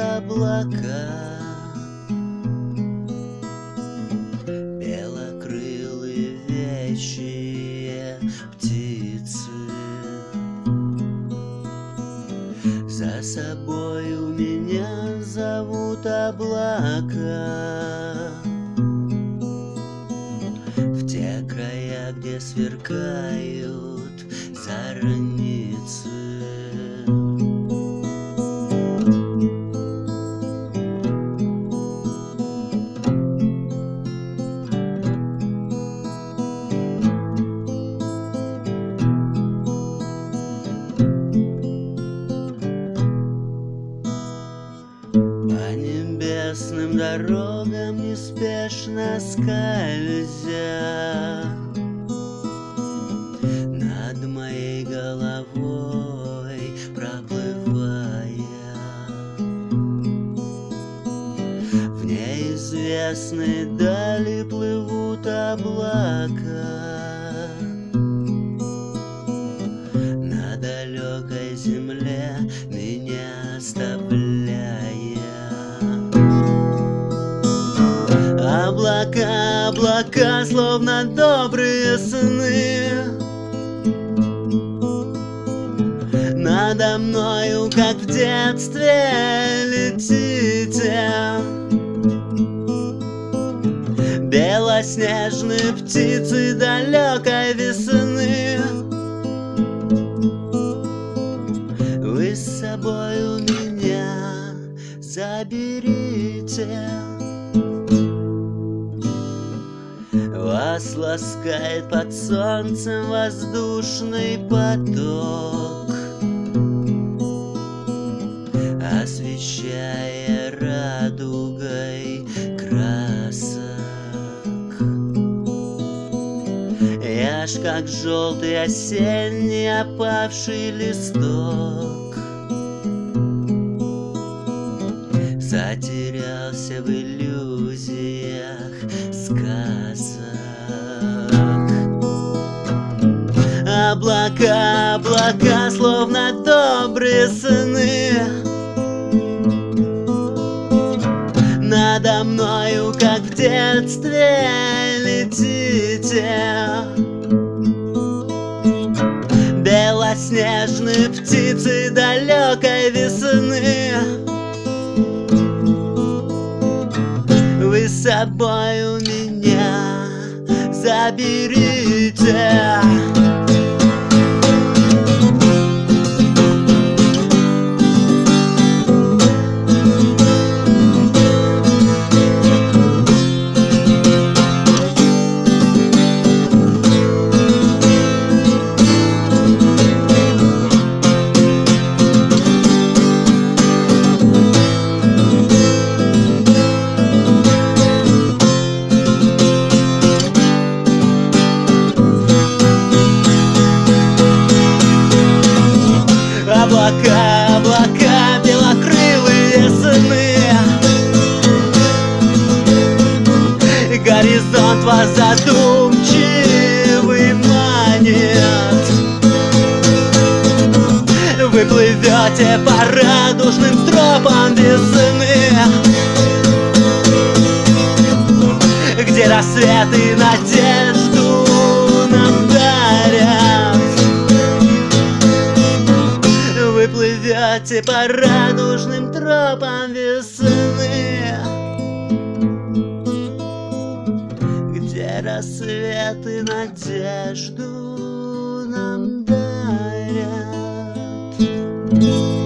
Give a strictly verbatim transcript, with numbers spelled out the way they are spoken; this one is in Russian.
облака, белокрылые вещие птицы. За собой у меня зовут облака в те края, где сверкают зорницы. По небесным дорогам неспешно скользя, над моей головой проплывая, в неизвестной дали плывут облака. На далекой земле меня оставляя. Облака, облака, словно добрые сны, надо мною, как в детстве, летите. Белоснежные птицы далекой весны, вы с собой у меня заберите. Вас ласкает под солнцем воздушный поток, освещая радугой красок. Я ж как желтый осенний опавший листок, затерялся в иллюзиях сказок. Облака, облака, словно добрые сны, надо мною, как в детстве, летите. Белоснежные птицы далекой весны, вы с собой у меня заберите. Облака, облака, белокрылые сны, горизонт вас задумчивый манит. Вы плывете по радужным тропам весны, где рассвет и надежду нам дарят. Вы плывете по радужным тропам весны, где рассвет и надежду нам дарят.